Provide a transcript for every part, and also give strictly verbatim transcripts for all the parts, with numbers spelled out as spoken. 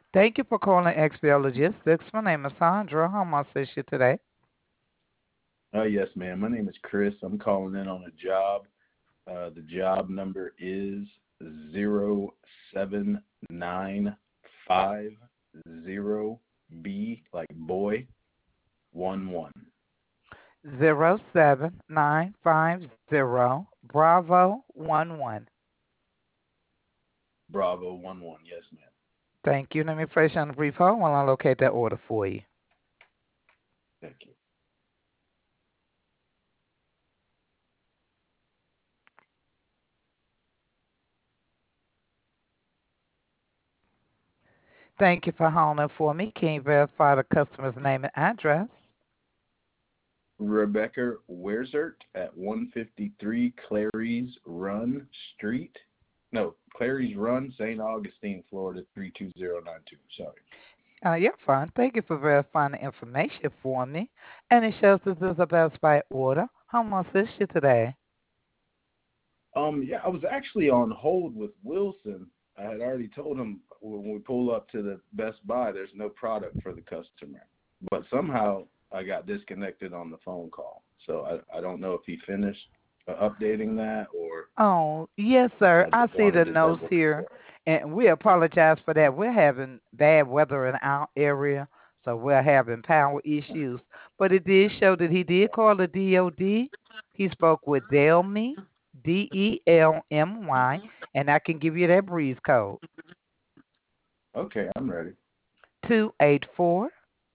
Thank you for calling X B L Logistics. My name is Sandra. How may I assist you today? Uh, yes, ma'am. My name is Chris. I'm calling in on a job. Uh, the job number is zero seven nine five zero B, like boy, one one. Zero seven nine five zero Bravo one one. Bravo one one. Yes, ma'am. Thank you. Let me place you on the brief hold while I locate that order for you. Thank you. Thank you for holding for me. Can you verify the customer's name and address? Rebecca Werzert at one fifty-three Clary's Run Street. No, Clary's Run, Saint Augustine, Florida, three two zero nine two. Sorry. Uh, you're fine. Thank you for verifying the information for me. And it shows this is a Best Buy order. How much is you today? Um, yeah, I was actually on hold with Wilson. I had already told him when we pull up to the Best Buy, there's no product for the customer. But somehow I got disconnected on the phone call. So I, I don't know if he finished uh, updating that or Oh, yes, sir. I I just see the wanted to notes double here, check. and we apologize for that. We're having bad weather in our area, so we're having power issues. But it did show that he did call the D O D. He spoke with Delmy, D E L M Y, and I can give you that breeze code Okay, I'm ready. two eight four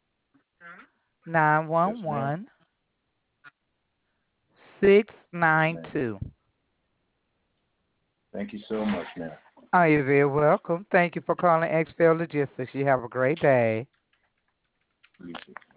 nine Yes, one ma'am. one six Yes, nine ma'am. two. Thank you so much, ma'am. Oh, you're very welcome. Thank you for calling X P L Logistics. You have a great day. You too.